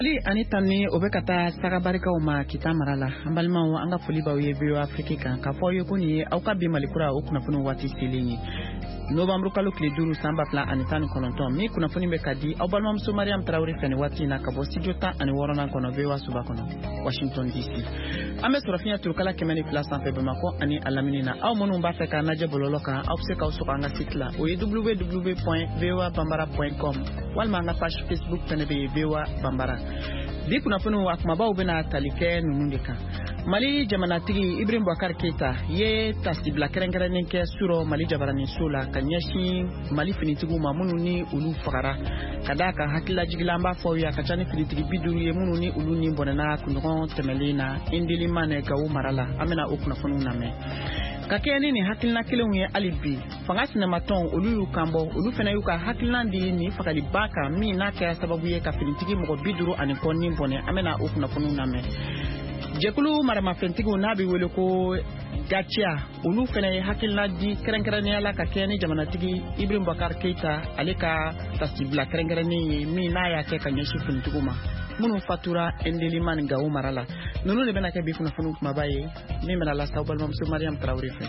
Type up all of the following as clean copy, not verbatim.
Ali ani tanni o be ka taa saga barikaw ma kita marala an balimaw an ka foli b'aw ye VOA Afrique kan ka fɔ ye ko nin ye aw ka bi malikura o kunnafoni waati selen ye novembre kalo tile 5 san 2019 mi kunnafoni bɛ ka di aw balimamuso Mariam Traoré fɛ nin waati na ka bɔ studio 16 kɔnɔ VOA Suba kɔnɔ Washington DC an bɛ sɔrɔfinya turukala 102 sanfɛ Bamako ani a lamini na aw minnu b'a fɛ ka lajɛ bɔlɔlɔ kan aw bɛ se k'aw sɔrɔ an ka site la o ye www.voabambara.com walima an ka page Facebook fɛnɛ bɛ VOA Bambara bi kunnafoni wa kumabaw bɛna tali kɛ ninnu de kan Mali jamanatigi Ibrahim Boubacar Keita ye tasibila kɛrɛnkɛrɛnnen kɛ suro Mali jabaranin so la ka ɲɛsin Mali finitigiw ma minnu ni olu fagara ka da ka hakilila jigilan b'a fɔ ya ka ca ni finitigi 50 ye minnu ni olu ni bɔnɛna kunɲɔgɔn tɛmɛlen na Indelimane Gawo mara la an bɛna o kunnafoniw lamɛn ka kɛ ni hakilina kelenw ye hali bi fanga sinamatɔn olu y'u kanbɔ olu fana y'u ka hakilina di ni fagaliba kan min n'a kɛra sababu ye ka finitigi mɔgɔ 50 ani kɔ ni bɔnɛ an bɛna o kunnafoniw lamɛn jɛkulu maramafɛntigiw n'a bɛ wele ko Gatia olu fana ye hakilina di kɛrɛnkɛrɛnnenya la ka kɛ ni jamanatigi Ibrahim Boubacar Keita ale ka tasibila kɛrɛnkɛrɛnnen ye min n'a y'a kɛ ka ɲɛsin finitigiw ma minnu fatura Indelimane Gawo mara la ninnu de bɛna kɛ bi kunnafoniw kumaba ye min bɛna lase aw balimamuso Mariam Traoré fɛ.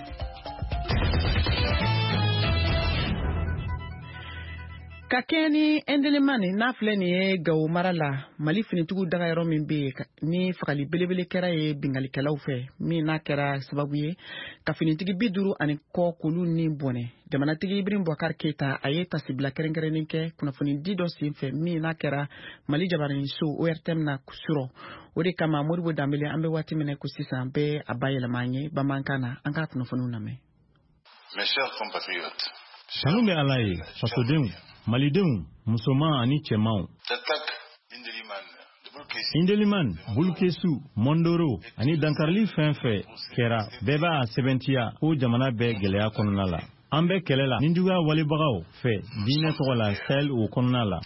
Ka kɛ ni Indelimane n'a filɛ nin ye Gawo mara la Mali finitigiw daga yɔrɔ min bɛ yen ni fagali belebele kɛra ye bingalikɛlaw fɛ min n'a kɛra sababu ye ka finitigi 50 ani kɔ k'olu ni bɔnɛ jamanatigi Ibrahim Boubacar Keita a ye tasibila kɛrɛnkɛrɛnnen kɛ kunnafoni di dɔ senfɛ min n'a kɛra Mali jabaranin so ORTM na suro o de kama Modibo Dambele an bɛ waati minɛ ko sisan bɛ a bayɛlɛma an ye bamanankan na an ka kunnafoniw lamɛn. Mes chers compatriotes, kanu bɛ Ala ye fasodenw malidenw musoman ani cɛmanw Indelimane Bulukesu Mondoro ani dankarili fɛn fɛn kɛra bɛɛ b'a sɛbɛntiya ko jamana bɛ gɛlɛya kɔnɔna la an bɛ kɛlɛ la nin juguya walibagaw fɛ diinɛ tɔgɔ la Sahel o kɔnɔna la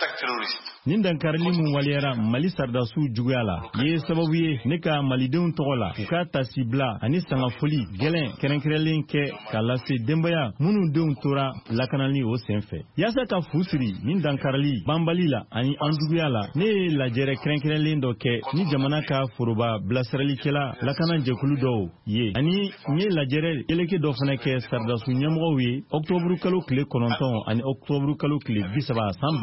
nin dankarili min waliyara Mali saridasiw juguya la ye sababu ye ne ka malidenw tɔgɔ la u ka tasibila ani sangafoli gɛlɛn kɛrɛnkɛrɛnlen kɛ ka lase denbaya minnu denw tora lakanali o senfɛ yaasa ka fu siri nin dankarili banbali la ani an juguya la ne ye lajɛrɛ kɛrɛnkɛrɛnlen dɔ kɛ ni jamana ka foroba bilasiralikɛla lakana jɛkulu dɔw ye ani n ye lajɛrɛ yeleke dɔ fana kɛ saridasiw ɲɛmɔgɔw ye octobre kalo tile 9 ani octobre kalo tile 30 san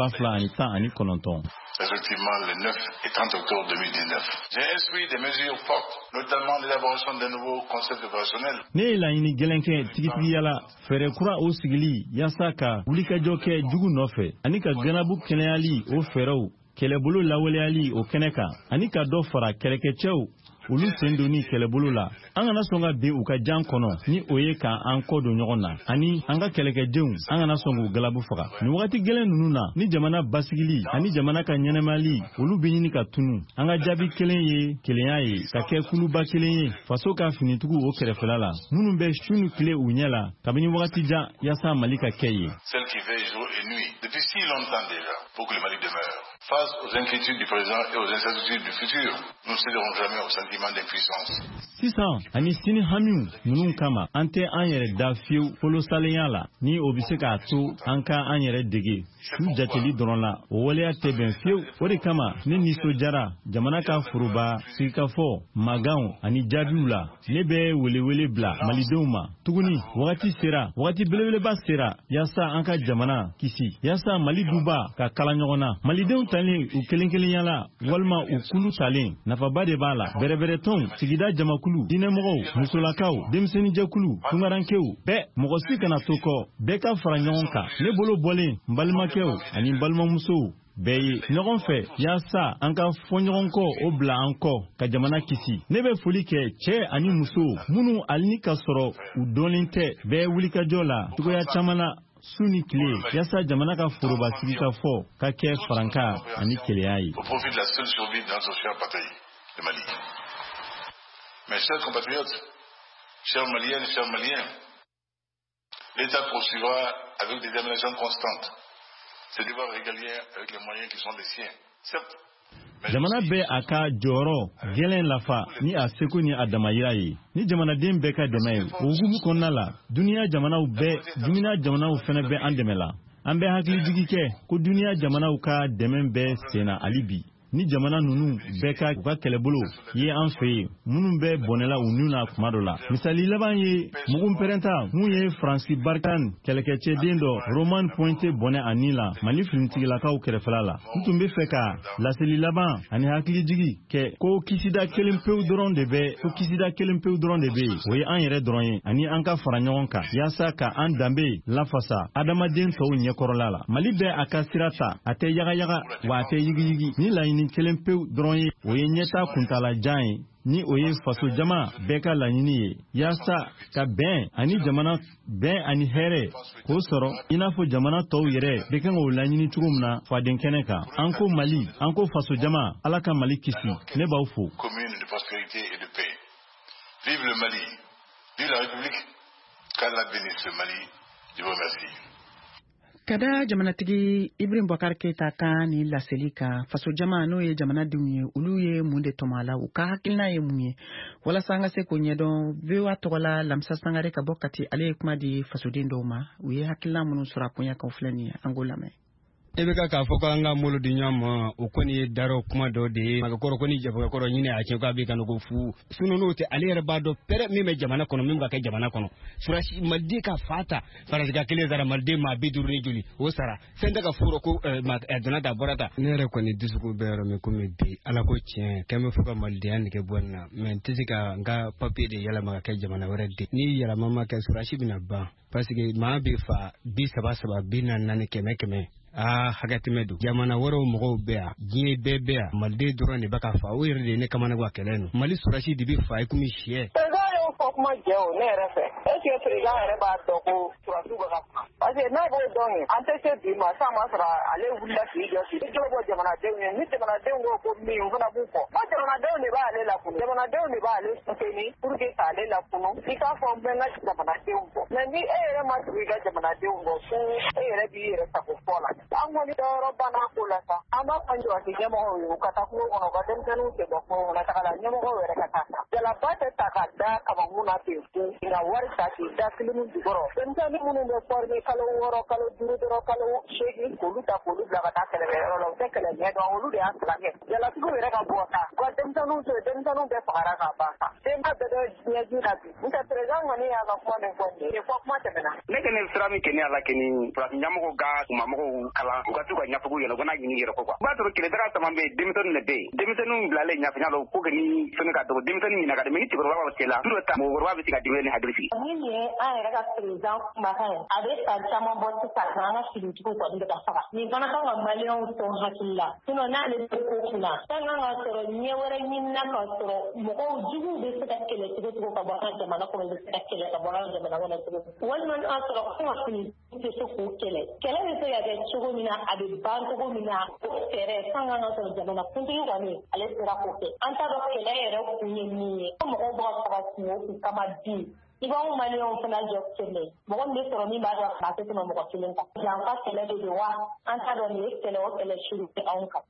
2019. Effectivement, le 9 et 30 octobre 2019. J'ai instruit des mesures fortes, notamment l'élaboration d'un nouveau concept opérationnel. Ne la ini gelenke tigitiyala fere kura o sigili yasa ka wulikajɔ kɛ jugu nɔfɛ ani ka ganabu kɛnɛyali o fɛrɛw kɛlɛbolo lawaleyali o kɛnɛ kan ani ka dɔ fara kɛlɛkɛcɛw olu sen doni kɛlɛbolo la an kana sɔn ka bin u ka jan kɔnɔ ni o ye ka an kɔ don ɲɔgɔn na ani an ka kɛlɛkɛdenw an kana sɔn k'u galabu faga ni wagati gɛlɛn ninnu na ni jamana basigili ani jamana ka ɲɛnɛmali olu bɛ ɲini ka tunu an ka jaabi kelen ye kelenya ye ka kɛ kuluba kelen ye faso ka finitigiw o kɛrɛfɛla la minnu bɛ su ni tile u ɲɛ la kabini wagati jan yaasa Mali ka kɛ ye. Celle qui veille jour et nuit depuis si longtemps déjà pour que le Mali demeure. Face aux inquiétudes du présent et aux incertitudes du futur, nous ne céderons jamais au sentiment d'impuissance. Sisan ani sini hamiw ninnu kama an tɛ an yɛrɛ da fiyewu folosalenya la ni o bɛ se k'a to an ka an yɛrɛ dege su jateli dɔrɔn la o waleya tɛ bɛn fiyewu o de kama ne nisɔndiyara jamana ka foroba sigikafɔ maganw ani jaabiw la ne bɛ welewele bila malidenw ma tuguni wagati sera wagati belebeleba sera yaasa an ka jamana kisi yaasa Mali duba ka kala ɲɔgɔn na malidenw talen u kelen kelenya la walima u kulu talen nafaba de b'a la bɛrɛbɛrɛ tɔnw sigida jamakulu diinɛmɔgɔw musolakaw denmisɛnninjɛkulu tungarankew bɛɛ mɔgɔ si kana to kɔ bɛɛ ka fara ɲɔgɔn kan ne bolo bɔlen n balimakɛw ani n balimamusow bɛɛ ye ɲɔgɔn fɛ yaasa an ka fɔ ɲɔgɔn kɔ o bila an kɔ ka jamana kisi ne bɛ foli kɛ cɛ ani muso minnu hali ni ka sɔrɔ u dɔnlen tɛ bɛɛ wulikajɔ la cogoya caman na su ni tile yaasa jamana ka foroba sigikafɔ ka kɛ faranka ani keleya ye. Au profit de la seule survie de notre cher patrie, le Mali. Mes chers compatriotes, chers Maliennes, chers Maliens, l'État poursuivra avec des détermination constante ses devoirs régaliens avec les moyens qui sont les siens. Certes, jamana bɛ a ka jɔyɔrɔ gɛlɛn lafa ni a seko ni a damayira ye ni jamanaden bɛɛ ka dɛmɛ ye o hukumu kɔnɔna la duniya jamanaw fɛnɛ bɛ an dɛmɛ la an bɛ hakili jigi kɛ ko duniya jamanaw ka dɛmɛ bɛ senna hali bi ni jamana nunu bɛɛ ka u ka kɛlɛbolo ye an fɛ yen minnu bɛ bɔnɛla u nu na kuma dɔ la misali laban ye mugun pɛrɛnta mun ye Francis Barkan kɛlɛkɛcɛden dɔ Roman Pointe bɔnɛ a nin la Mali finitigilakaw kɛrɛfɛla la n tun bɛ fɛ ka laseli laban ani hakilijigi kɛ ko kisida kelen pewu dɔrɔn de bɛ o ye an yɛrɛ dɔrɔn ye ani an ka fara ɲɔgɔn kan yaasa ka an danbe lafasa adamaden tɔw ɲɛkɔrɔla la Mali bɛ a ka sira ta a tɛ yagayaga wa a tɛ yigiyigi ni laɲini kelen pewu dɔrɔn ye o ye ɲɛta kuntalajan ye ni o ye faso jama bɛɛ ka laɲini ye yaasa ka bɛn ani hɛrɛ k'o sɔrɔ i n'a fɔ jamana tɔw yɛrɛ bɛ kan k'o laɲini cogo min na faden kɛnɛ kan an ko Mali an ko faso jama Ala ka Mali kisi ne b'aw fo. Commune de prospérité et de paix. Vive le Mali, vive la République, qu'Allah bénisse le Mali. Je vous remercie. Kada jamanatigi Ibrahim Boubacar Keita ka ni laseli ka faso jama n'o ye jamanadenw ye olu ye mun de tɔmɔ la u ka hakilina ye mun ye walasa an ka se k'o ɲɛdɔn VOA tɔgɔ la Lamisa Sangare ka bɔ Kati ale ye kuma di fasoden dɔw ma u ye hakilina minnu sɔrɔ a koɲɛ kan filɛ nin ye an k'o lamɛn. E bɛ k'a fɔ k'an ka molo di ɲɔgɔn ma o kɔni ye daro kuma dɔ de ye magakɔrɔ ko ni jabakɔrɔ ɲini a cɛ k'a bɛ ka ko fu sununu tɛ ale yɛrɛ b'a dɔn pɛrɛ min bɛ jamana kɔnɔ min b'a kɛ jamana kɔnɔ surasi maliden ka fata farasika kelen sara maliden maa 50 ni joli o sara fɛn tɛ ka furu ko donna ta bɔra ta ne yɛrɛ kɔni dusuku bɛ yɔrɔ min komi bi ala ko tiɲɛ k'an bɛ fɔ ka malidenya nege bɔ nin na mɛ n tɛ se ka n ka papiye de yɛlɛma ka kɛ jamana wɛrɛ de ni yɛlɛma ma kɛ surasi bɛna ban parce que maa bɛ fa 30 40 40 100 hakɛtɛmɛ don jamana wɛrɛw mɔgɔw bɛ yan diɲɛ bɛɛ bɛ yan maliden dɔrɔn de bɛ ka fa o yɛrɛ de ne kamana gan kɛlɛ no Mali surasi de bɛ fa ye komi siyɛ. Fɔ kuma jɛ o ne yɛrɛ fɛ est-ce que président yɛrɛ b'a dɔn ko surasiw bɛ ka kuma parce que n'a b'o dɔn ye an tɛ se bi ma sa ma sɔrɔ ale wulila k'i jɔ k'i jɔ bɔ jamanadenw ye ni jamanadenw ko ko min fana b'u fɔ o jamanadenw de b'ale lakunu jamanadenw de b'ale soutenir pour que k'ale lakunu i k'a fɔ n bɛ n ka jamanadenw bɔ mais ni e yɛrɛ ma tugu i ka jamanadenw bɔ ko e yɛrɛ b'i yɛrɛ sago fɔ la an kɔni dɔyɔrɔ banna ko la sa an b'a fɔ jɔsi ɲɛmɔgɔw ye u ka taa kungo kɔnɔ u ka denmisɛnninw tɛ bɔ kungo kɔnɔ taga la ɲɛmɔgɔw yɛrɛ ka taa sa jalaba tɛ ta ka da kaba mun na ten ko nka wari ta k'i da kilimu jukɔrɔ denmisɛnnin minnu bɛ former kalo 6 kalo 5 dɔrɔn kalo 8 k'olu ta k'olu bila ka taa kɛlɛkɛyɔrɔ la u tɛ kɛlɛ ɲɛ dɔn olu de y'a silamɛ jalatigiw yɛrɛ ka bɔ ta u ka denmisɛnninw to yen denmisɛnninw bɛɛ fagara ka ban sa denba bɛɛ bɛ ɲɛji la bi n tɛ président kɔni y'a ka kuma min fɔ nin ye fɔ kuma tɛmɛna ne kɔni sira min kɛnɛ ala kɛni ɲɛmɔgɔw ka kumamɔgɔw kalan u ka to ka ɲɛfɔgu yɛlɛ u kana ɲini yɛrɛ kɔ quoi o b'a sɔrɔ kɛlɛdaga caman bɛ yen denmisɛnninw de bɛ yen denmisɛnninw bilalen ɲafiɲa la ko ni fɛn ka dɔgɔ denmisɛnnin ɲininka ka dɛmɛ ni cɛkɔrɔba b'a cɛ la turu ta mɔgɔkɔrɔba bɛ se ka dɛmɛ ni hakili sigi min ye an yɛrɛ ka président kumakan ye a bɛ san caman bɔ sisan an ka sigitigiw kɔni bɛ ka faga nin fana kan ka maliyɛnw sɔn hakili la sinon n'ale bɛ ko kunna fɛn kan ka sɔrɔ ɲɛ wɛrɛ ɲinina ka sɔrɔ mɔgɔw juguw bɛ se ka kɛlɛ cogo ka bɔ an ka jamana kɔnɔ bɛ se ka kɛlɛ ka bɔ an ka jamana kɔnɔ cogo walima n'a sɔrɔ an ka fini tɛ se k'o kɛlɛ bɛ se ka kɛ cogo min na a bɛ ban cogo min na o fɛɛrɛ fɛn kan ka sɔrɔ jamana kuntigi kɔni ale sera k'o kɛ an t'a dɔn kɛlɛ yɛrɛ kun ye min ye ko mɔgɔw b'a faga kungo kun kama bi i b'anw maliyɛnw fana jɔ kɛlɛ mɔgɔ min bɛ sɔrɔ min b'a dɔn a tɛ tɛmɛ mɔgɔ kelen kan janfa kɛlɛ de don wa an t'a dɔn nin ye kɛlɛ o kɛlɛ suru tɛ anw kan.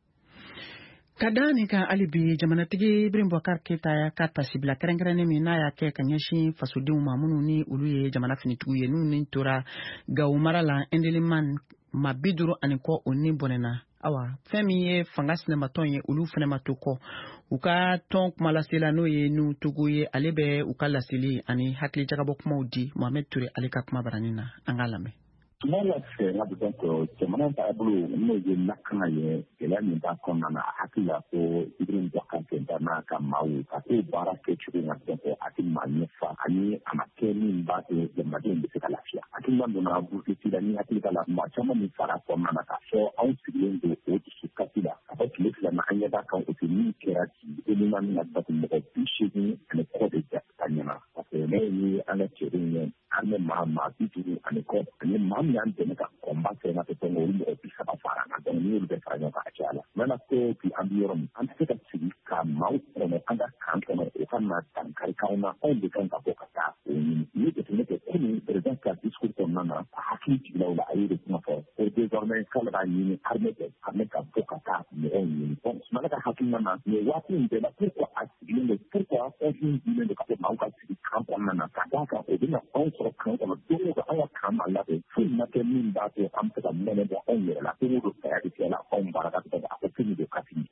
Ka da nin kan hali bi jamanatigi Ibrahim Boubacar Keita ka tasibila kɛrɛnkɛrɛnnen min n'a y'a kɛ ka ɲɛsin fasodenw ma minnu ni olu ye jamana finitigiw ye n'u ni tora Gawo mara la Ndeliman ma 50 kɔ o ni bɔnɛna awa fɛn min ye fanga sinɛmatɔn ye olu fɛnɛ ma to kɔ u ka tɔn kuma lasela n'o ye n'u togo ye ale bɛ u ka laseli ani hakili jagabɔ kumaw di Mohamed Touré ale ka kuma baranin na an k'a lamɛn. Tuma la fɛ n'a bɛ dɔn ko jamana taabolo n'o ye lakana ye gɛlɛya min b'a kɔnɔna na a hakili la ko Ibrahim Boubacar Keita n'a ka maaw ka t'o baara kɛ cogo min na dɔn ko a tɛ maa ɲɛfa ani a ma kɛ min b'a to jamanadenw bɛ se ka lafiya. Hakilina donna Burkina la ni hakili ka la maa caman min fara kɔnɔna na k'a fɔ anw sigilen don o dusu kasi la ka fɔ tile 2 na an ɲɛ b'a kan o tɛ min kɛra ci Ndeliman na batu mɔgɔ 80 ani kɔ de ja ka ɲɛna parce que ne ye an ka cɛdenw ye an bɛ maa 50 ani kɔ ani maa min y'an dɛmɛ ka kɔnba kɛ na tɛ tɔn olu mɔgɔ 30 fara na donc ni olu bɛ fara ɲɔgɔn kan a caya la maintenant ko bi an bɛ yɔrɔ min an tɛ se ka sigi ka maaw kɔnɔ an ka kan kɔnɔ o ka na dankari k'anw na anw de kan ka bɔ ka taa o ɲini ni jateminɛ kɛ komi président ka discours kɔnɔna na a hakili jiginna o la a y'o de kuma fɔ ko désormais k'ale b'a ɲini armée ka bɔ ka taa mɔgɔw ɲini donc Sumala ka hakilina na nin waati in bɛɛ la pourquoi a sigilen don pourquoi consigne dilen don ka fɔ maaw ka sigi kan kɔnɔna na ka d'a kan o bɛna anw sɔrɔ kan kɔnɔ don o don an ka kan b'a labɛn foyi ma kɛ min b'a to an bɛ se ka mɛnɛ bɔ anw yɛrɛ la don o don saya de kɛla anw baara ka tɛmɛ a ko fini de ka fini o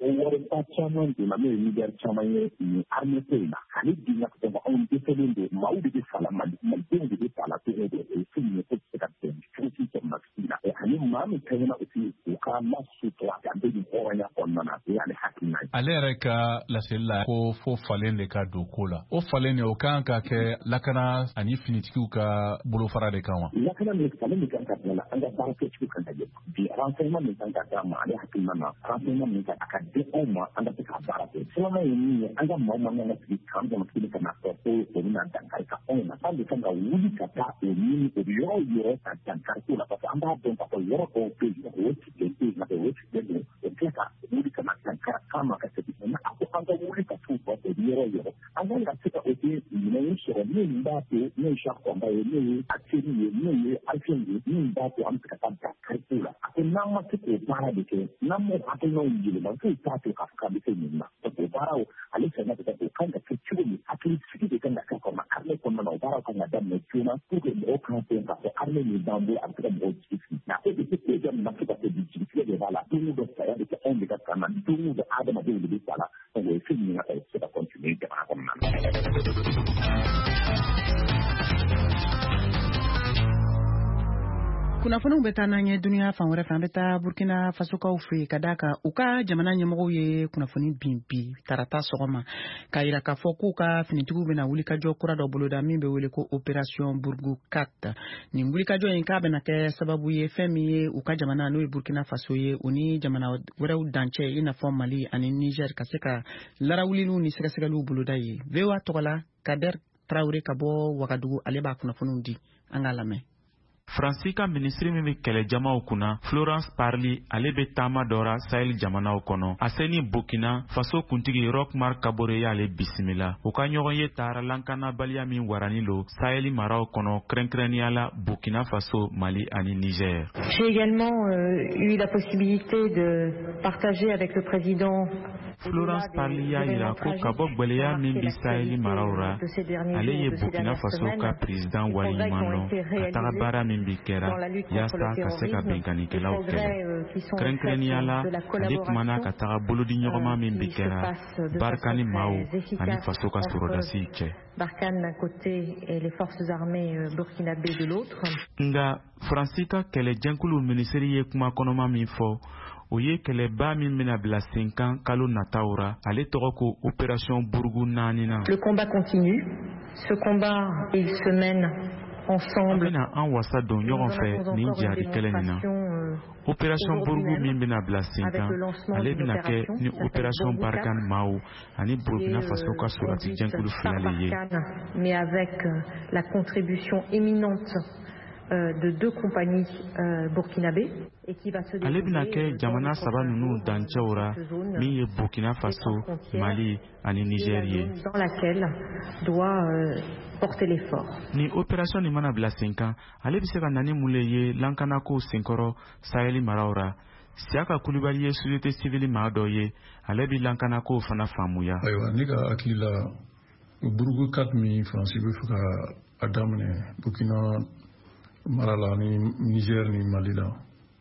wɔreba caman donna n'o ye miliyari caman ye nin armée ko in na ale dun ka tɛmɛ anw dɛsɛlen don maaw de bɛ sa la malidenw de bɛ sa la cogo dɔ o ye fɛn min ye ko tɛ se ka bɛn cogo jamanatigi la ani maa min kɛɲɛna aussi u ka lasutura ka bɛ nin hɔrɔnya kɔnɔna na o y'ale hakilina ye. ale yɛrɛ ka laseli la ko fo falen de ka don ko la o falen de o kan ka kɛ lakana ani finitigiw ka bolofara de kan wa. lakana min falen min kan ka bila la an ka baara kɛcogo kan ka jɛ bi renseignement min kan ka d'a ma ale hakilina na renseignement min kan a ka di anw ma an ka se ka baara kɛ filanan ye min ye an ka maaw man kan ka sigi kan kɔnɔ tuguni ka na fɔ ko o bɛna dankari ka anw na an de kan ka wuli ka taa o ɲini o bɛ yɔrɔ yɔrɔ ka dankari ko la parce que an b'a dɔn k'a fɔ yɔrɔ dɔw bɛ yen o tigɛlen bɛ yen nka o tigɛlen don o tila ka wuli ka na dankari kan ma ka segin mɛ a ko an ka wuli ka t'u fɔ o yɔrɔ yɔrɔ an kan ka se ka o tɛ minɛn sɔrɔ min b'a to n'o ye sakɔnba ye n'o ye ateli ye n'o ye alifɛn ye min b'a to an bɛ se ka taa dankari ko la a ko n'an ma se k'o baara de kɛ n'an m'o hakilinaw yɛlɛma foyi t'a to k'a fɔ k'a bɛ se nin ma donc o baaraw ale sɛnɛ bɛ kɛ o kan ka kɛ cogo min hakilisigi de kan ka kɛ kɔnɔ armée kɔnɔna na o baaraw kan ka daminɛ joona pour que mɔgɔw kan to k'a fɔ armée min b'an bolo a bɛ se ka mɔgɔw jigi sigi nka e bɛ se k'o jɛ min na fo ka se bi jigitigɛ de b'a la don o don saya bɛ kɛ anw de ka kan na don o don adamadenw de bɛ sa la donc o ye fɛn min ka se ka continuer jamana kɔnɔna na. kunnafoniw bɛ taa n'an ye duniya fan wɛrɛ fɛ an bɛ taa burkina fasokaw fɛ yen ka d'a kan u ka jamana ɲɛmɔgɔw ye kunnafoni bin bi tarata sɔgɔma k'a jira k'a fɔ k'u ka finitigiw bɛna wulikajɔ kura dɔ boloda min bɛ wele ko opération burgu 4 nin wulikajɔ in k'a bɛna kɛ sababu ye fɛn min ye u ka jamana n'o ye burkina faso ye u ni jamana wɛrɛw dancɛ i n'a fɔ mali ani niger ka se ka larawuliliw ni sɛgɛsɛgɛliw boloda ye VOA tɔgɔ la Kader Traoré ka bɔ Wagadugu ale b'a kunnafoniw di an k'a lamɛn. Faransi ka minisiri min bɛ kɛlɛ jamaw kunna Florence Parly ale bɛ taama dɔra Sahel jamanaw kɔnɔ a se ni Burkina Faso kuntigi Roch-Marc Kabore y'ale bisimila u ka ɲɔgɔn ye taara lankanabaliya min warani lo Sahel maraw kɔnɔ kɛrɛnkɛrɛnnenya la Burkina Faso, Mali ani Niger. J'ai également eu la possibilité de partager avec le président Florence Parly y'a yira ko ka bɔ gwɛlɛya min bi Sahel maraw ra ale ye Burkina Faso ka président waliɲuman lɔn ka taga baara min bi kɛra yaasa ka se ka bɛnkanikɛlaw kɛlɛ kɛrɛnkɛrɛnnenya la ale kumana ka taga bolodi ɲɔgɔnma min bi kɛra Barkhane maaw ani faso ka sɔrɔdasi cɛ. Barkhane d'un côté et les forces armées burkinabé de l'autre. Nga Faransi ka kɛlɛjɛnkulu minisiri ye kuma kɔnɔma min fɔ o ye kɛlɛba min bɛna bila sen kan kalo nataw ra ale tɔgɔ ko opération burgu 4. Le combat continue. Ce combat il se mène ensemble. An bɛna an wasa don ɲɔgɔn fɛ nin jihadi kɛlɛ nin na. Opération burgu min bɛna bila sen kan ale bɛna kɛ ni opération Barkhane maaw ani Burkina Faso ka surati jɛnkulu fila le ye. Mais avec la contribution éminente de 2 compagnies burkinabé et qui va se dérouler ale bɛna kɛ jamana saba ninnu dancɛw ra min ye Burkina Faso, Mali ani Niger ye. Dans laquelle doit porter l'effort. Ni opération ni mana bila sen kan ale bɛ se ka na ni mun le ye lankanako senkɔrɔ Sahel maraw ra. Siaka Kulibali ye société civile maa dɔ ye ale bɛ lankanako fana faamuya. Ayiwa ne ka hakili la burgu 4 min Faransi bɛ fɛ ka a daminɛ Burkina mara la ni Niger ni Mali la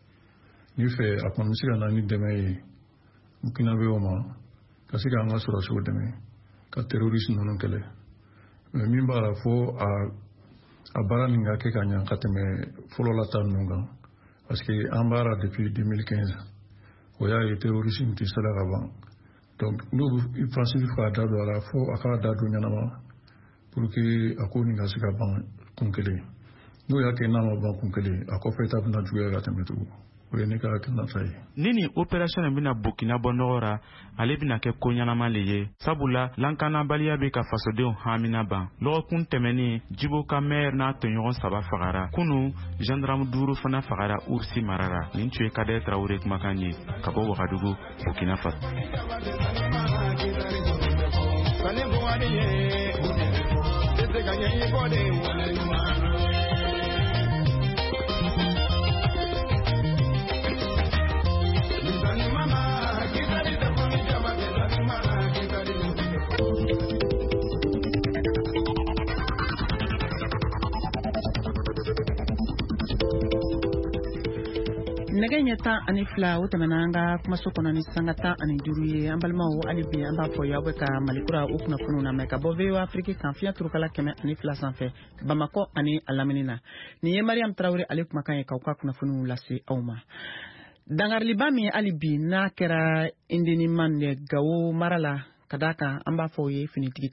ni fɛ a kɔni bɛ se ka na ni dɛmɛ ye Burkinabéw ma ka se ka an ka sɔrɔdasiw dɛmɛ ka terrorisme ninnu kɛlɛ mais min b'a la fo a baara nin ka kɛ ka ɲɛ ka tɛmɛ fɔlɔ la ta ninnu kan parce que an b'ara depuis 2015 o y'a ye terrorisme tɛ se la ka ban donc n'o Faransi bɛ fɛ ka da don a la fo a ka da don ɲɛnama pour que a ko nin ka se ka ban kun kelen. N'o y'a kɛ n'a ma ban kun kelen a kɔfɛ ta bɛna juguya ka tɛmɛ tugun o ye ne ka hakilinata ye. Ni opération in bɛna Burkina bɔ nɔgɔ ra ale bɛna kɛ ko ɲɛnama le ye sabula lankanabaliya bɛ ka fasodenw hamina ban lɔgɔkun tɛmɛnen Djibo ka maire n'a tɔɲɔgɔn 3 fagara kunu gendarme 5 fana fagara Ursi mara ra nin tun ye Kader Traoré kumakan ye ka bɔ Wagadugu, Burkina Faso. nɛgɛ ɲɛ tan ani fila o tɛmɛna an ka kumaso kɔnɔ ni sanga tan ani duuru ye an balimaw hali bi an b'a fɔ y'aw bɛ ka malikura o kunnafoniw lamɛn ka bɔ VOA Afrique kan fiɲɛ turukala 102 sanfɛ Bamakɔ ani a lamini na nin ye Mariam Tarawele ale kumakan ye k'aw ka kunnafoniw lase aw ma. Dangariliba min hali bi n'a kɛra Indeniman de Gawo mara la ka d'a kan an b'a fɔ ye finitigi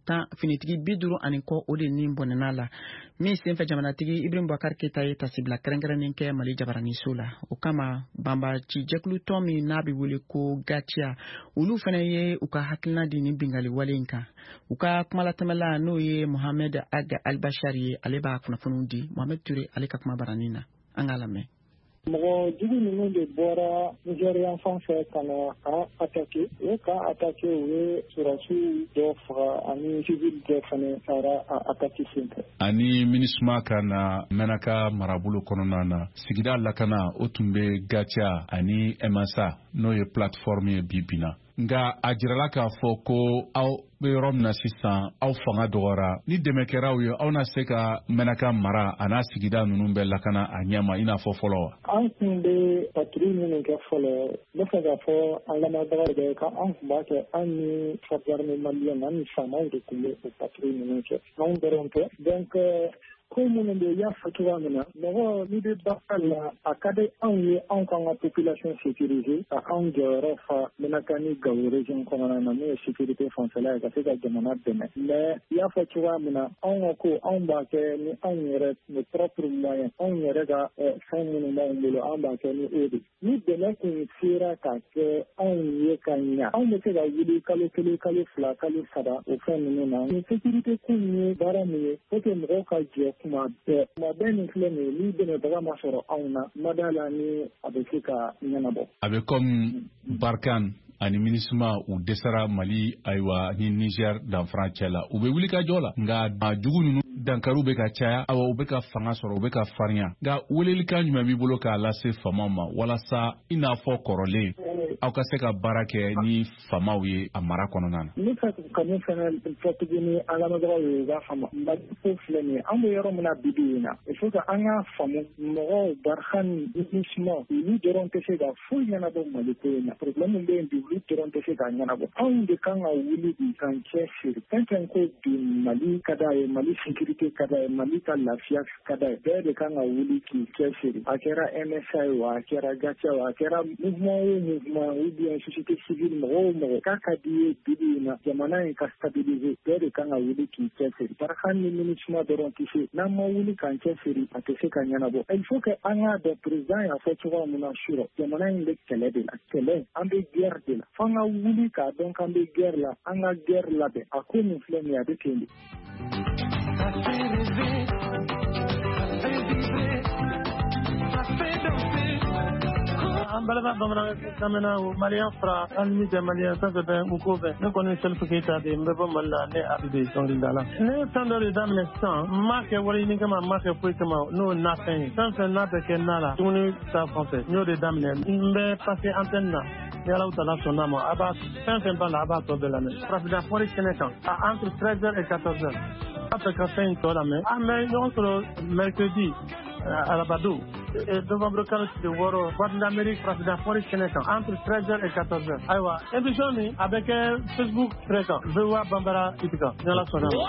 50 ani kɔ o de nin bɔnɛna la min senfɛ jamanatigi Ibrahim Boubacar Keita ye tasibila kɛrɛnkɛrɛnnen kɛ Mali jabaraniso la o kama banbaci jɛkulu tɔn min n'a bɛ wele ko Gatia olu fana ye u ka hakilina di nin bingali wale in kan u ka kumalatɛmɛla n'o ye Mohamed Aga Albashari ye ale b'a kunnafoniw di Mohamed Touré ale ka kuma baranin na an k'a lamɛn. Mɔgɔ jugu ninnu de bɔra Nigérian fan fɛ ka na a attaqué o ka attaqué o ye surasiw dɔ faga ani civil dɔ fana taara a attaqué senfɛ. Ani MINUSMA ka na Menaka marabolo kɔnɔna na sigida lakana o tun bɛ Gatia ani MSA n'o ye plateforme ye bi bi na. Nga a jirala k'a fɔ ko aw bɛ yɔrɔ min na sisan aw fanga dɔgɔra ni dɛmɛ kɛraw ye aw na se ka Menaka mara a n'a sigida ninnu bɛɛ lakana a ɲɛma i n'a fɔ fɔlɔ wa. An tun bɛ patrouille minnu kɛ fɔlɔ ne fɛ k'a fɔ an lamɛnbagaw bɛɛ kan an tun b'a kɛ an ni forces armées maliennes an ni faamaw de tun bɛ o patrouille ninnu kɛ anw dɔrɔn tɛ donc ko minnu bɛ y'a fɔ cogoya min na mɔgɔ n'i bɛ baara la a ka di anw ye anw k'an ka population sécuriser ka anw jɔyɔrɔ fa Menaka ni Gawo région kɔnɔna na n'o ye sécurité fonctionnelle ye ka se ka jamana dɛmɛ mais i y'a fɔ cogoya min na anw ka ko anw b'a kɛ ni anw yɛrɛ nos propres moyens anw yɛrɛ ka fɛn minnu b'anw bolo anw b'a kɛ ni o de ni dɛmɛ kun sera ka kɛ anw ye ka ɲa anw bɛ se ka wuli kalo 1 kalo 2 kalo 3 o fɛn ninnu na ni sécurité kun ye baara min ye faut que mɔgɔw ka jɛ kuma bɛɛ nin filɛ nin ye ni dɛmɛbaga ma sɔrɔ anw na ma d'a la ni a bɛ se ka ɲɛnabɔ. A bɛ comme Barkhane ani MINUSMA u dɛsɛra Mali ayiwa ni Niger danfara cɛ la u bɛ wuli ka jɔ la nka a jugu ninnu dankaru bɛ ka caya awa u bɛ ka fanga sɔrɔ u bɛ ka farinya nka welelikan jumɛn b'i bolo k'a lase famaw ma walasa i n'a fɔ kɔrɔlen aw ka se ka baara kɛ ni famaw ye a mara kɔnɔna na. Ne fɛ ka min fana fɔ tuguni an lamɛnbagaw ye u k'a faamu Mali ko filɛ nin ye an bɛ yɔrɔ min na bi in na il faut que an k'a faamu mɔgɔw Barkhane MINUSMA olu dɔrɔn tɛ se ka foyi ɲɛnabɔ Mali ko in na problème bɛ yen bi olu dɔrɔn tɛ se ka ɲɛnabɔ anw de kan ka wuli k'i kan cɛsiri fɛn fɛn ko bi Mali ka d'a ye Mali sécurité ka d'a ye Mali ka lafiya ka d'a ye bɛɛ de kan ka wuli k'i cɛsiri a kɛra MSA ye wa a kɛra Gatia wa a kɛra mouvement o mouvement ou bien société civile mɔgɔ o mɔgɔ k'a ka di ye bi in na jamana in ka stabiliser bɛɛ de kan ka wuli k'i cɛsiri Barkhane ni MINUSMA dɔrɔn tɛ se n'an ma wuli k'an cɛsiri a tɛ se ka ɲɛnabɔ il faut que an k'a dɔn président y'a fɔ cogoya min na surɔ jamana in bɛ kɛlɛ de la kɛlɛ an bɛ guerre de la f'an ka wuli k'a dɔn k'an bɛ guerre la an ka guerre labɛn a ko min filɛ nin ye a bɛ ten de. An balaba bamanan kamena o Mariam Fra an ni jamaniya sanfɛ bɛ u ko bɛɛ ne kɔni Selfu Keita de n bɛ bɔ Mali la ne Abibe Sɔngrinda la ne ye fɛn dɔ de daminɛ sisan n m'a kɛ wari ɲini kama n m'a kɛ foyi kama n'o ye nafɛn ye fɛn fɛn n'a bɛ kɛ na la dumuni ta fanfɛ n y'o de daminɛ n bɛ passer antenne na ni Alahu Taala sɔnn'a ma a b'a fɛn fɛn b'a la a b'a tɔ bɛɛ lamɛn farafina fɔri kɛnɛ kan a entre 13h et 14h a fɛ ka fɛn in tɔ lamɛn an bɛ ɲɔgɔn sɔrɔ mercredi Arabado novembre 6 Voix de l'Amérique farafina fɔri kɛnɛ kan entre 13h et 14h ayiwa émission nin a bɛ kɛ Facebook fréquent VOA Bambara Itika ni Ala sɔnn'a ma.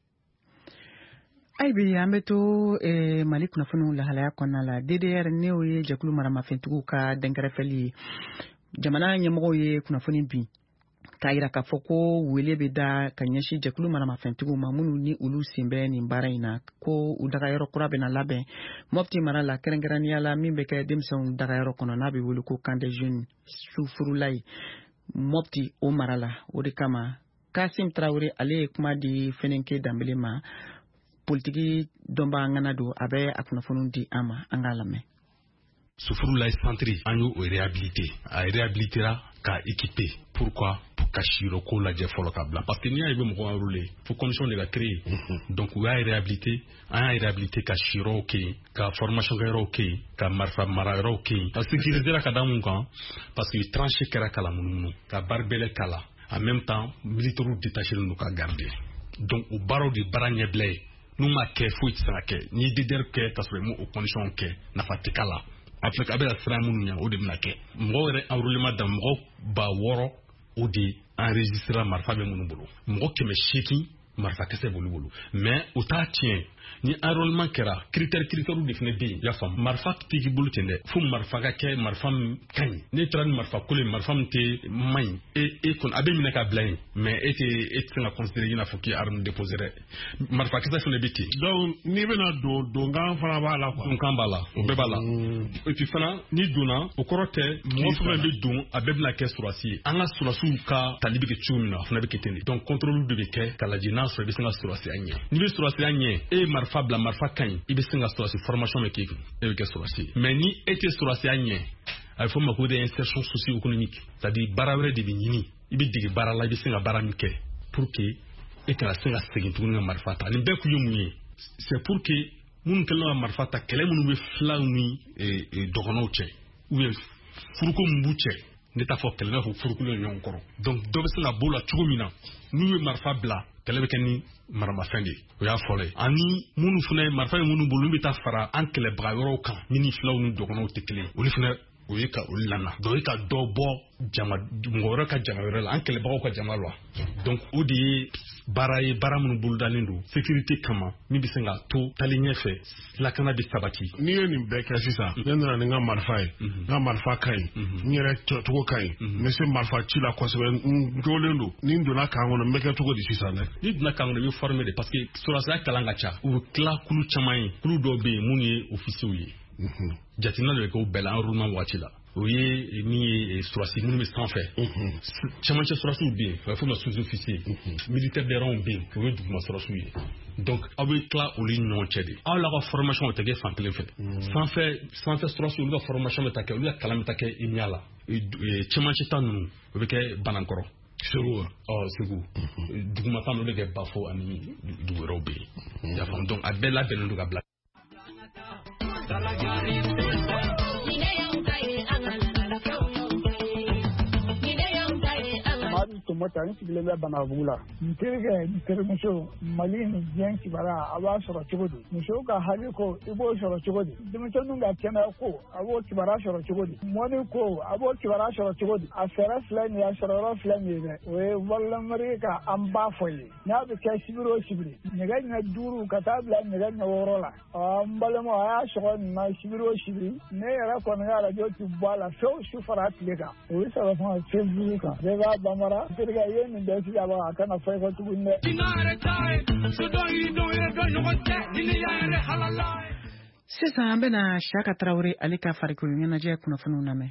Ayibi an bɛ to Mali kunnafoniw lahalaya kɔnɔna la DDR n'o ye jɛkulu maramafɛntigiw ka dɛnkɛrɛfɛli ye jamana ɲɛmɔgɔw ye kunnafoni bin k'a yira k'a fɔ ko wele bɛ da ka ɲɛsin jɛkulu maramafɛntigiw ma minnu ni olu sen bɛ nin baara in na ko u dagayɔrɔ kura bɛna labɛn Mopti mara la kɛrɛnkɛrɛnnenya la min bɛ kɛ denmisɛnw dagayɔrɔ kɔnɔ n'a bɛ wele ko camp des jeunes sufurula ye Mopti o mara la o de kama Kasim Traoré ale ye kuma di Fenenke Dambele ma politiki dɔnba an kana don a bɛ a kunnafoniw di an ma an k'a lamɛn. Sufurulaye centre an y'o réhabilité a réhabilitera ka équiper pourquoi pour ka siro ko lajɛ fɔlɔ ka bila parce que n'i y'a ye bɛ mɔgɔ enrôler faut condition de ka créer donc u y'a réhabilité an y'a réhabilité ka siro kɛ yen ka formation kɛ yɔrɔw kɛ yen ka marifa mara yɔrɔw kɛ yen ka sécuriser ka da mun kan parce que tranché kɛra kala munumunu ka barbelé kala en même temps militaires détachés n'u ka garder donc u baaraw de baara ɲɛbila ye n'u ma kɛ foyi tɛ se ka kɛ ni DDR kɛ ka sɔrɔ i m'o condition kɛ nafa tɛ k'a la Afrique a bɛ ka siran minnu ɲɛ o de bɛna kɛ mɔgɔ yɛrɛ enrôlement da mɔgɔ 6,000 o de enregistrera marifa bɛ minnu bolo mɔgɔ 800 marifa kisɛ b'olu bolo mais o t'a tiɲɛ ni enrôlement kɛra critère de fana bɛ yen i y'a faamu marifa tɛ k'i bolo ten dɛ fo marifa ka kɛ marifa min ka ɲi ne taara ni marifa kolo ye marifa min tɛ man ɲi e kɔni a bɛ minɛ ka bila yen mais e tɛ se ka considérer i n'a fɔ k'i ye arme déposé dɛ marifa kisɛ fana bɛ ten donc n'i bɛna donkan fana b'a la quoi donkan b'a la o bɛɛ b'a la et puis fana n'i donna o kɔrɔ tɛ mɔgɔ fana bɛ don a bɛɛ bɛna kɛ surasi ye an ka surasiw ka tali bɛ kɛ cogo min na a fana bɛ kɛ ten de donc contrôle de bɛ kɛ k'a lajɛ n'a sɔrɔ i bɛ se ka surasiya ɲɛ n'i bɛ surasiya ɲɛ e ye marifa bila marifa ka ɲi i bɛ se ka surasi formation bɛ k'i kun e bɛ kɛ surasi ye mais ni e tɛ surasiya ɲɛ a bɛ fɔ o ma ko de insertion socio-économique c'est-à-dire baara wɛrɛ de bɛ ɲini i bɛ dege baara la i bɛ se ka baara min kɛ pour que e kana se ka segin tuguni ka marifa ta nin bɛɛ kun ye mun ye c'est pour que minnu kɛlen ka marifa ta kɛlɛ minnu bɛ filaw ni dɔgɔnɔw cɛ ou bien furuko min b'u cɛ ne t'a fɔ kɛlɛ n'a fɔ furuko ye ɲɔgɔn kɔrɔ donc dɔ bɛ se ka b'o la cogo min na n'u ye marifa bila kɛlɛ bɛ kɛ ni maramafɛn de o y'a fɔlɔ ye ani minnu fana ye marifa ye minnu bolo bɛ taa fara an kɛlɛbaga yɔrɔw kan min ni filaw ni dɔgɔnɔw tɛ kelen olu fana o ye ka olu lana donc o ye ka dɔ bɔ mɔgɔ wɛrɛ ka jama wɛrɛ la an kɛlɛbagaw ka jama la donc o de ye baara ye baara minnu bolodalen don sécurité kama min bɛ se ka to tali ɲɛfɛ lakana bɛ sabati n'i ye nin bɛɛ kɛ sisan ne nana ni n ka marifa ye n ka marifa ka ɲi n yɛrɛ cogo ka ɲi n bɛ se marifa ci la kosɛbɛ n jolen don ni n donna kan kɔnɔ n bɛ kɛ cogo di sisan dɛ n'i donna kan kɔnɔ i bɛ former de parce que sɔrɔsiya kalan ka ca u bɛ tila kulu caman ye kulu dɔw bɛ yen minnu ye officiers ye jateminɛ de bɛ kɛ o bɛɛ la enrôlement waati la o ye min ye surasi minnu bɛ sanfɛ cɛmancɛ surasiw bɛ yen o bɛ fɔ o ma sous-officier militaire de rang bɛ yen o ye duguma surasiw ye donc aw bɛ tila olu ni ɲɔgɔn cɛ de aw la ka formation o tɛ kɛ fan kelen fɛ sanfɛ surasiw olu ka formation bɛ taa kɛ olu ka kalan bɛ taa kɛ IMIA la cɛmancɛ ta ninnu o bɛ kɛ Banankɔrɔ Segu Segu duguma ta ninnu bɛ kɛ Bafo ani dugu wɛrɛw bɛ yen i y'a faamu donc a bɛɛ labɛnnen don ka bila Tomata ni sigilen bɛ Banabugu la n terikɛ n terimuso Mali ni diɲɛ kibara a b'a sɔrɔ cogo di musow ka hali ko i b'o sɔrɔ cogo di denmisɛnninw ka kɛnɛya ko a b'o kibara sɔrɔ cogo di mɔni ko a b'o kibara sɔrɔ cogo di a fɛɛrɛ filɛ nin ye a sɔrɔ yɔrɔ filɛ nin ye dɛ o ye Wololamari ka an b'a fɔ ye n'a bɛ kɛ sibiri o sibiri nɛgɛ ɲɛ 5 ka taa bila nɛgɛ ɲɛ 6 la n balimaw a y'a sɔgɔ nin na sibiri o sibiri ne yɛrɛ kɔni ka radio ti bɔ a la fewu su fara tile kan o ye sɔrɔ fana Facebook kan bɛɛ b'a bamara terikɛ ye nin bɛɛ sigi a b'a a kana fɔ i ka tuguni dɛ sisan an bɛna Siyaka Tarawele ale ka farikolo ɲɛnajɛ kunnafoniw lamɛn.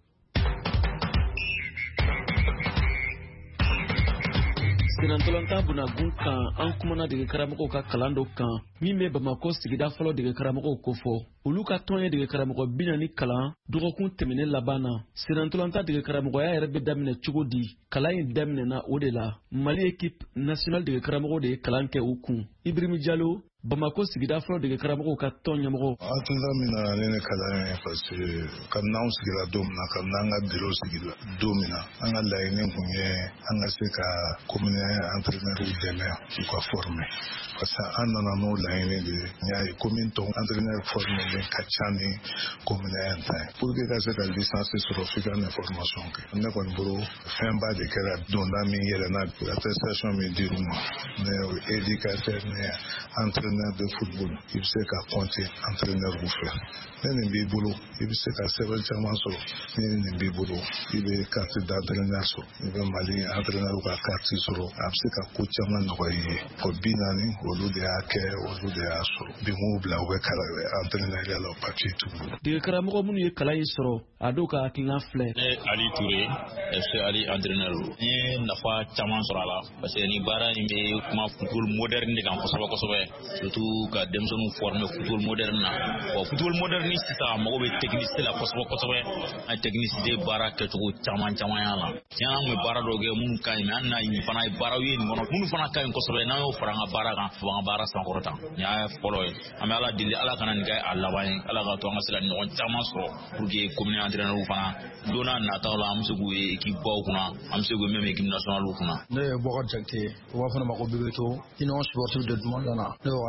Sinantolantan Bunagun kan an kumana dege karamɔgɔw ka kalan dɔ kan min bɛ Bamako sigida fɔlɔ dege karamɔgɔw ko fɔ olu ka tɔn ye dege karamɔgɔ 40 kalan dɔgɔkun tɛmɛnen laban na Sinantolantan dege karamɔgɔya yɛrɛ bɛ daminɛ cogo di kalan in daminɛna o de la Mali équipe nationale dege karamɔgɔw de ye kalan kɛ u kun Ibrahim Diallo Bamako sigida fɔlɔ dege karamɔgɔw ka tɔn ɲɛmɔgɔ hakilina min na ne kalan ye parce que kabini anw sigira don min na kabini an ka bureau sigira don min na an ka laɲini kun ye an ka se ka commune entraîneur dɛmɛ k'u ka former parce que an nana n'o laɲini de ye n y'a ye commune tɔw entraîneur formelen ka ca ni commune ta ye pour que ka se ka licence sɔrɔ f'i ka formation kɛ ne kɔni bolo fɛnba de kɛra donda min yɛlɛnna attestation min dir'u ma ne éducateur ne entraîneur de football i bɛ se ka compter entraîneur u fɛ ne nin b'i bolo i bɛ se ka sɛbɛn caman sɔrɔ ni nin b'i bolo i bɛ carte d'entraîneur sɔrɔ i bɛ Mali entraîneur ka carte sɔrɔ a bɛ se ka ko caman nɔgɔya i ye ko 40 olu de y'a kɛ olu de y'a sɔrɔ bi m'u bila u bɛ kalan entraîneur la o papier t'u bolo. dege karamɔgɔ minnu ye kalan in sɔrɔ a dɔw ka hakilina filɛ. ne Ali Touré FC Ali entraîneur n ye nafa caman sɔrɔ a la parce que ni baara in bɛ kuma football moderne de kan kosɛbɛ kosɛbɛ surtout ka denmisɛnninw former football moderne na bon football moderne sisan mago bɛ technicité la kosɛbɛ kosɛbɛ an technicité baara kɛcogo caman caman y'a la tiɲɛ an kun bɛ baara dɔw kɛ minnu ka ɲi mais an na nin fana ye baaraw ye nin kɔnɔ minnu fana ka ɲi kosɛbɛ n'an y'o fara an ka baara kan fo an ka baara sankɔrɔta nin y'a fɔlɔ ye an bɛ Ala deli Ala kana nin kɛ a laban ye Ala ka to an ka se ka ɲɔgɔn caman sɔrɔ pour que commune entraîneur fana don n'a nataw la an bɛ se k'u ye équipe baw kunna an bɛ se k'u ye même équipe nationale kunna. ne ye Bɔkari Jakite u b'a fɔ ne ma ko Bebeto union sportive de Dumandana ne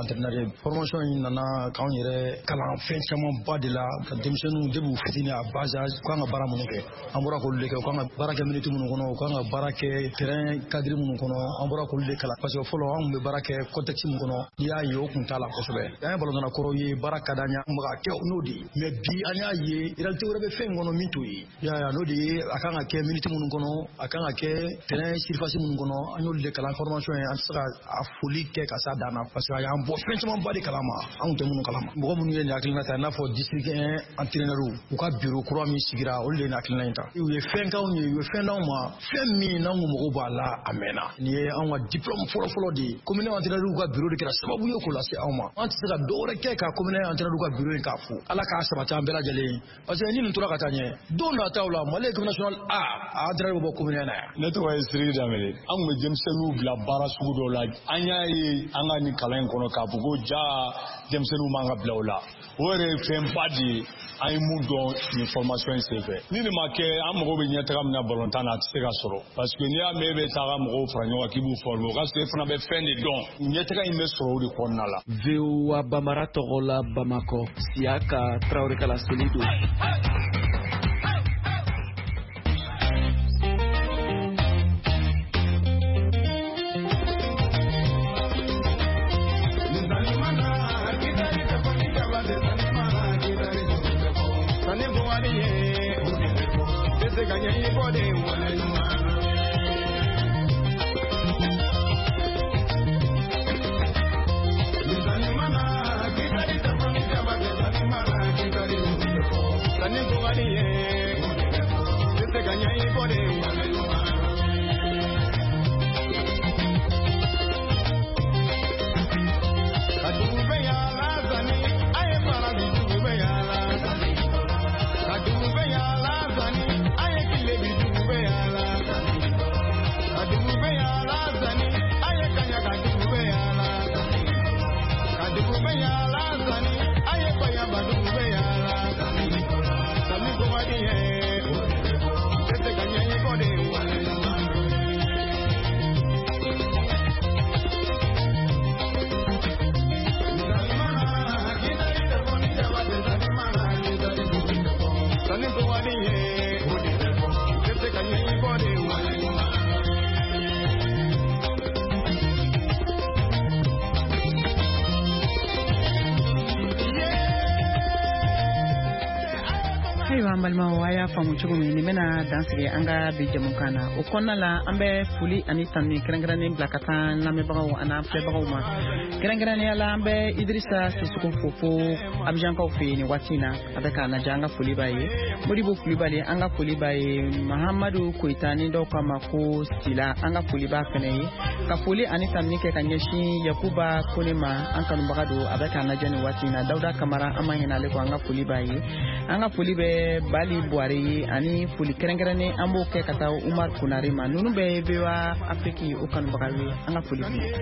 entraîneur formation in nana kan yɛrɛ kalan fɛn caman ba de la ka denmisɛnninw debu fitini à bas âge kan ka baara minnu kɛ an bɔra k'olu de kɛ kan ka baara kɛ minute minnu kɔnɔ kan ka baara kɛ terrain cadre minnu kɔnɔ an bɔra k'olu de kalan parce que fɔlɔ an kun bɛ baara kɛ contexte min kɔnɔ n'i y'a ye o kun t'a la kosɛbɛ an ye ballon kɔrɔ ye baara ka d'an ye an bɛ ka kɛ n'o de ye mais bi an y'a ye réalité wɛrɛ bɛ fɛn in kɔnɔ min t'o ye n'o de ye a kan ka kɛ minute minnu kɔnɔ a kan ka kɛ terrain surface minnu kɔnɔ an y'olu de kalan formation ye an tɛ se ka a foli kɛ ka s'a dan na parce que a y'an bɔ fɛn caman ba de kalama anw tɛ minnu kalama mɔgɔ minnu ye nin hakilina ta i n'a fɔ district 1 entraîneur u ka bureau kura min sigira olu de ye nin hakilina in ta u ye fɛn k'anw ye u ye fɛn d'anw ma fɛn min n'anw ko mɔgɔw b'a la a mɛnna nin ye anw ka diplôme fɔlɔ-fɔlɔ de ye commune entraîneur ka bureau de kɛra sababu ye k'o lase anw ma an tɛ se ka dɔ wɛrɛ kɛ ka commune entraîneur ka bureau in k'a fo ala k'a sabati an bɛɛ lajɛlen parce que ni nin tora ka taa ɲɛ don nataw la Mali équipe nationale A entraîneur bɛ bɔ commune na yan ne tɔgɔ ye Siriki Danbele an kun bɛ denmisɛnninw bila baara sugu dɔw la an y'a ye an ka nin kalan in kɔnɔ k'a fɔ ko ja denmisɛnninw man ka bila o la o yɛrɛ ye fɛnba de ye an ye mun dɔn nin formation in senfɛ ni nin ma kɛ an mago bɛ ɲɛtaga min na balontan na a tɛ se ka sɔrɔ parce que n'i y'a mɛn e bɛ taa mɔgɔw fara ɲɔgɔn kan k'i b'u former o ka sɔrɔ e fana bɛ fɛn de dɔn ɲɛtaga in bɛ sɔrɔ o de kɔnɔna la. VOA Bambara tɔgɔ la Bamakɔ Siyaka Traoré Kala Selido. faamu cogo min ni bɛna dansigi an ka bi jamukan na o kɔnɔna la an bɛ foli ani tanu kɛrɛnkɛrɛnnen bila ka taa lamɛnbagaw ani filɛbagaw ma kɛrɛnkɛrɛnnenya la an bɛ Idrissa Sissoko fo Abijankaw fɛ yen ni waati in na a bɛ k'a lajɛ an ka foli b'a ye Modibo Kulibali an ka foli b'a ye Mahamadu Koyita ni dɔw k'a ma ko Sila an ka foli b'a fɛnɛ ye ka foli ani tanu kɛ ka ɲɛsin Yakuba Kone ma an kanubaga don a bɛ k'a lajɛ ni waati in na Dawuda Kamara an ma ɲinɛ ale kɔ an ka foli b'a ye an ka foli bɛ Bali Buhari ye ani foli kɛrɛnkɛrɛnnen an b'o kɛ ka taa Umar Konare ma ninnu bɛɛ ye VOA Afrique o kanubaga ye an ka foli b'i ye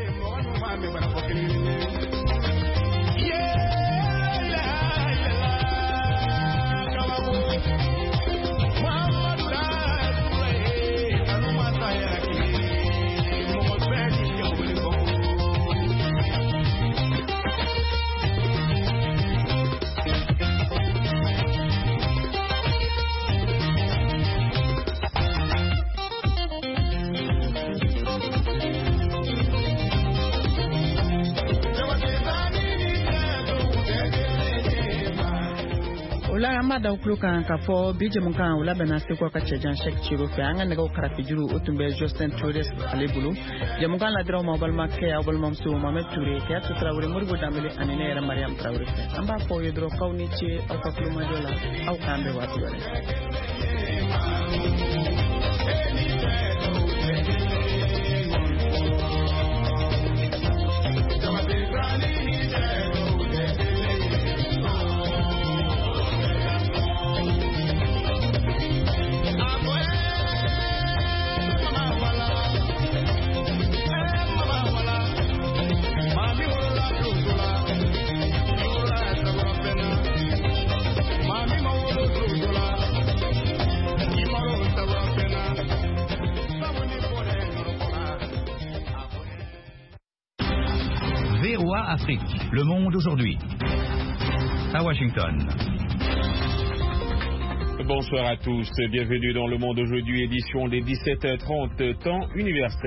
an b'a da tulo kan ka fɔ bi jamukan o labɛnna Seko ka cɛjan Cheikh Ciro fɛ an ka nɛgɛw karafe juru o tun bɛ Justin Touré ale bolo jamukan ladiraw ma balimakɛ aw balimamuso Mohamed Touré Kiyatu Traoré Modibo Dambele ani ne yɛrɛ Mariam Traoré fɛ an b'a fɔ aw ye dɔrɔn k'aw ni ce aw ka kulomajɔ la aw k'an bɛn waati wɛrɛ Mami, VOA Afrique. Le Monde aujourd'hui. À Washington. Bonsoir à tous, bienvenue dans Le Monde aujourd'hui, édition des 17h30, temps universel.